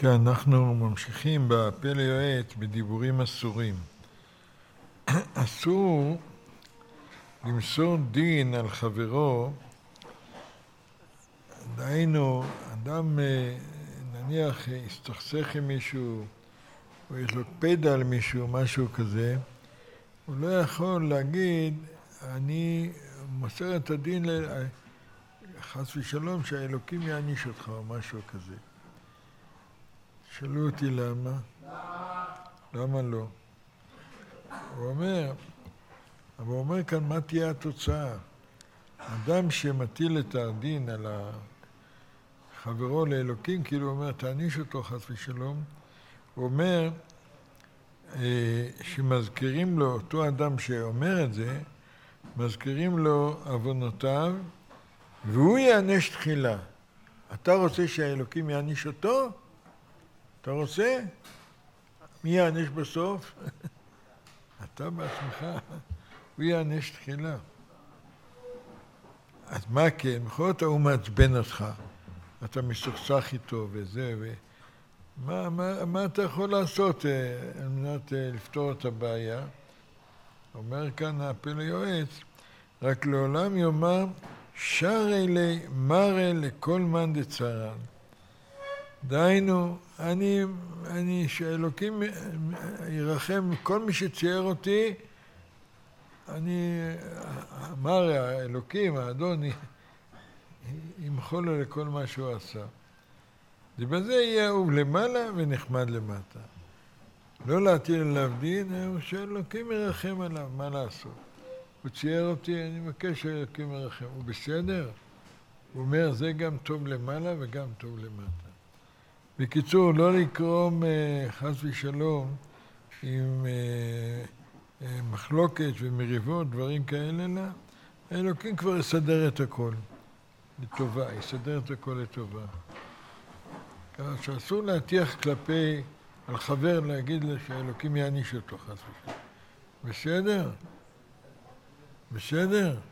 כן, אנחנו ממשיכים בפה ליועץ בדיבורים אסורים. אסור למסור דין על חברו, דהיינו, אדם נניח הסתכסך עם מישהו, או יש לו פדה על מישהו, משהו כזה, הוא לא יכול להגיד, אני מוסר את הדין חס ושלום שהאלוקים יעניש אותך או משהו כזה. שאלו אותי למה? למה לא? הוא אומר כאן מה תהיה התוצאה. אדם שמטיל את הדין על חברו לאלוקים, כאילו הוא אומר תעניש אותו חס ושלום, הוא אומר שמזכירים לו, אותו אדם שאומר את זה, מזכירים לו עוונותיו והוא יענש תחילה. אתה רוצה שהאלוקים יעניש אותו? אתה רוצה? מי יענש בסוף? אתה בעצמך. הוא יענש תחילה. אז מה כן? בכל זאת הוא מעצבן אותך. אתה מסוכסך איתו וזה מה אתה יכול לעשות על מנת לפתור את הבעיה? אומר כאן הפה ליועץ, רק לעולם יאמר שרי לי מרי לכל מאן דצרן. דהיינו, אני שאלוקים ירחם כל מי שצייר אותי, מרי האלוקים, האדון, ימחול לו לכל מה שהוא עשה. ובזה יהיה אהוב למעלה ונחמד למטה. לא להטיל עליו דין, הוא שאלוקים ירחם עליו, מה לעשות? הוא צייר אותי, אני מבקש שאלוקים ירחם. הוא בסדר? הוא אומר, זה גם טוב למעלה וגם טוב למטה. בקיצור, לא לקרום חס ושלום עם מחלוקת ומריבות, דברים כאלה, אלא האלוקים כבר יסדר את הכל לטובה, יסדר את הכל לטובה. כך שאסור להטיח כלפי, על חבר להגיד לו שהאלוקים יעניש אותו חס ושלום. בסדר? בסדר?